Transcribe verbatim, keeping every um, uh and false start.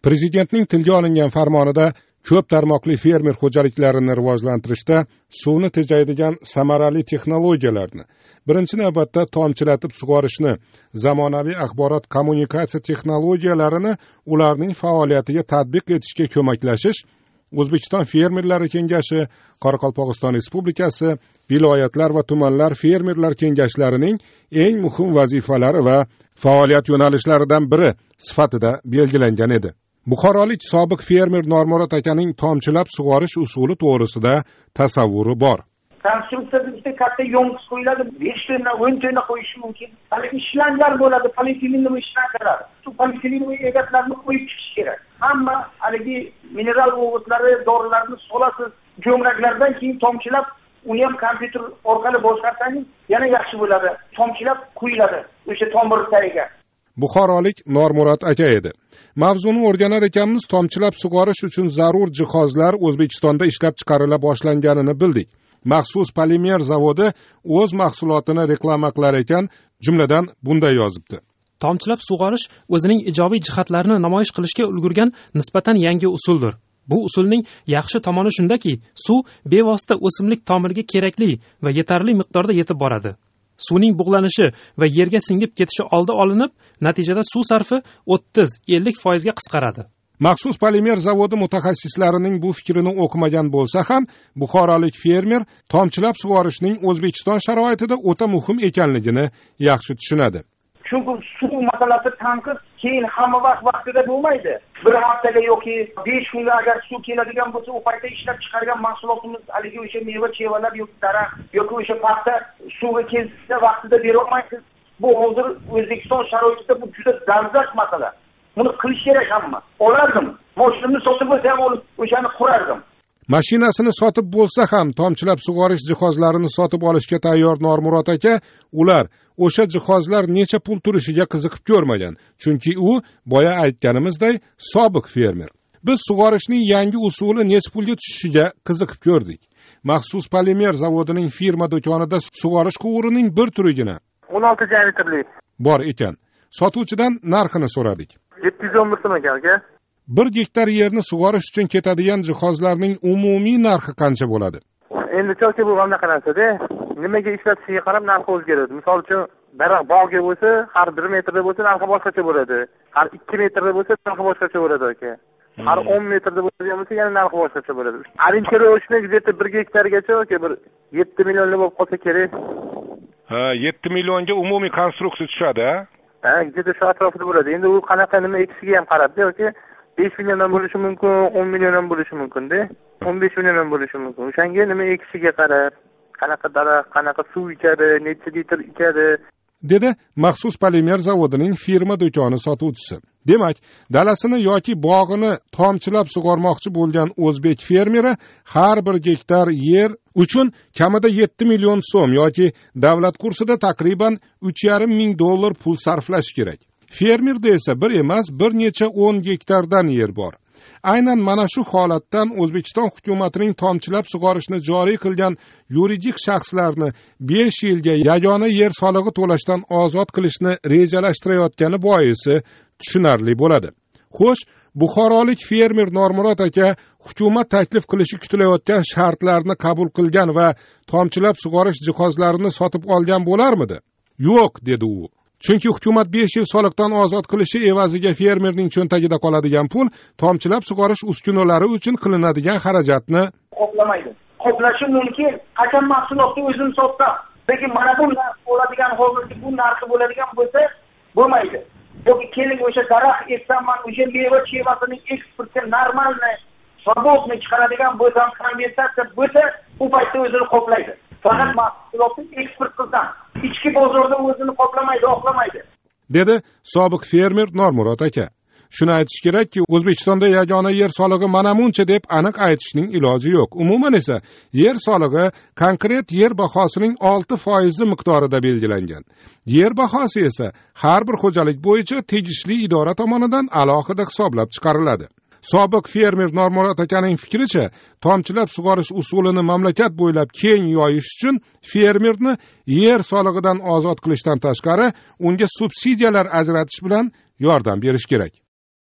Prezidentning tilga olingan farmonida ko'p tarmoqli fermer xo'jaliklarini rivojlantirishda suvni tejaydigan samarali texnologiyalarni, birinchi navbatda tomchilatib sug'orishni, zamonaviy axborot kommunikatsiya texnologiyalarini ularning faoliyatiga tatbiq etishga ko'maklashish O'zbekiston Fermerlari Kengashi, Qoraqalpog'iston Respublikasi, viloyatlar va tumanlar fermerlar kengashlarining eng muhim vazifalari va faoliyat yo'nalishlaridan biri sifatida belgilangan edi. Buxorolik sobiq fermer Normurod akaning tomchilab sug'orish usuli to'g'risida tasavvuri bor. Konstruksiyada bitta katta yonqis qo'yiladi, besh tonna, o'n tonna qo'yish mumkin. Hali ishlangan bo'ladi, polietilenni ishlantiradi. Shu polietilen egatlarini qo'yib chiqish kerak. Hamma haligi mineral o'g'itlari, dorilarni solasiz, jo'mraklardan keyin tomchilab, uni ham kompyuter orqali boshqarsangiz, yana yaxshi bo'ladi. Tomchilab qo'yiladi o'sha tomir tagiga. Buxorolik Normurod aka edi. Mavzuni o'rganar ekanmiz, tomchilab sug'orish uchun zarur jihozlar O'zbekistonda ishlab chiqarila boshlanganini bildik. Maxsus polimer zavodi o'z mahsulotini reklama qilar ekan, jumladan bunday yozibdi. Tomchilab sug'orish o'zining ijobiy jihatlarini namoyish qilishga ulgurgan nisbatan yangi usuldir. Bu usulning yaxshi tomoni shundaki, suv bevosita o'simlik tomiriga kerakli va yetarli miqdorda yetib boradi. Suvning bug'lanishi va yerga singib ketishi oldi olinib, natijada suv sarfi o'ttiz ellik foiz ga qisqaradi. Maxsus polimer zavodi mutaxassislarining bu fikrini o'qimagan bo'lsa ham, buxorolik fermer tomchilab sug'orishning O'zbekiston sharoitida o'ta muhim ekanligini yaxshi tushunadi. Chunki suv masalasi tanqid keyin hamma vaqt vaqtida bo'lmaydi. Bir haftaga yoki besh kunga agar suv keladigan bo'lsa, u paytda ishlab chiqargan mahsulotimiz, haligi o'sha meva-chevalar yoki daraxt yoki o'sha paxta suvga kelsa vaqtida bera olmaysiz. Bu hozir O'zbekiston sharoitida bu juda dolzarb masala. Buni qilish kerak hamma. Olardim. Mashinamni sotib bo'lsa ham o'shani qurardim. Mashinasini sotib bo'lsa ham tomchilab sug'orish jihozlarini sotib olishga tayyor Normurod aka, ular o'sha jihozlar necha pul turishiga qiziqib ko'rmagan. Chunki u boya aytganimizdek sobiq fermer. Biz sug'orishning yangi usuli necha pulga tushishiga qiziqib ko'rdik. Maxsus polimer zavodining firma do'konida sug'orish quvurining bir turigina o'n olti diametrli bor ekan. Sotuvchidan narxini so'radik. yetti yuz o'n bir so'm ekan aka. Bir gektar yerni sug'orish uchun ketadigan jihozlarning umumiy narxi qancha bo'ladi? Endi cho'ki bu qanaqa narsa-da, nimaga ishlatishiga qarab narxi o'zgaradi. Misol uchun, daraxt bog'ga bo'lsa, har bir metrda bo'lsa narxi boshqacha bo'ladi. Har ikki metrda bo'lsa narxi boshqacha bo'ladi aka. Har o'n metrda bo'lgan bo'lsa yana narxi boshqacha bo'ladi. Orientirировочный где-то bir gektargacha aka bir yetti millionli bo'lib qolsa kerak. Ha, yetti millionga umumiy konstruksiya tushadi, ha? Ha, где-то shu atrofida bo'ladi. Endi u qanaqa nima ekishiga ham qarab-da, yoki besh milliondan bo'lishi mumkin, o'n milliondan bo'lishi mumkin-da. o'n besh milliondan bo'lishi mumkin. O'shanga nima ekishiga qarab, qanaqa daraxt, qanaqa suv ichadi, necha litr ichadi, dedi maxsus polimer zavodining firma do'koni sotuvchisi. Demak, dalasini yoki bog'ini tomchilab sug'ormoqchi bo'lgan o'zbek fermeri har bir gektar yer uchun kamida yetti million so'm yoki davlat kursida taqriban uch yarim ming dollar pul sarflash kerak. Fermerda esa bir emas, bir necha o'n gektardan yer bor. Aynan mana shu holatdan O'zbekiston hukumatining tomchilab sug'orishni joriy qilgan yuridik shaxslarni besh yilga yagona yer solig'i to'lashdan ozod qilishni rejalashtirayotgani boisi tushunarli bo'ladi. Xo'sh, buxorolik fermer Normurod aka hukumat taklif qilishi kutilayotgan shartlarni qabul qilgan va tomchilab sug'orish jihozlarini sotib olgan bo'larmidi? Yo'q, dedi u. Chunki hukumat besh yil soliqdan ozod qilishi evaziga fermerning cho'ntagida qoladigan pul tomchilab sug'orish uskunalari uchun qilinadigan xarajatni qoplamaydi. Qoplashi mumkin. Qachon mahsulotni o'zim sotsam, lekin mana bu narx bo'ladigan hozirgi bu narxi bo'ladigan bo'lsa, bo'lmaydi. Yoki keling o'sha daraxt eksanman, o'sha meva chevasining eksportga normalni, свободный chiqaradigan bo'lsam, konvertatsiya bo'lsa, u paytda o'zini qoplaydi. Faqat mahsulotni eksport qilsam, ichki bozorda o'zini qoplamaydi, oqlamaydi, dedi sobiq fermer Normurod aka. Shuni aytish kerakki, O'zbekistonda yagona yer solig'i mana buncha deb aniq aytishning iloji yo'q. Umuman esa yer solig'i konkret yer bahosining olti foiz miqdorida belgilangan. Yer bahosi esa har bir xo'jalik bo'yicha tegishli idora tomonidan alohida hisoblab chiqariladi. Sobiq fermer Normurod akaning fikricha, tomchilab sug'orish usulini mamlakat bo'ylab keng yoyish uchun fermerni yer solig'idan ozod qilishdan tashqari, unga subsidiyalar ajratish bilan yordam berish kerak.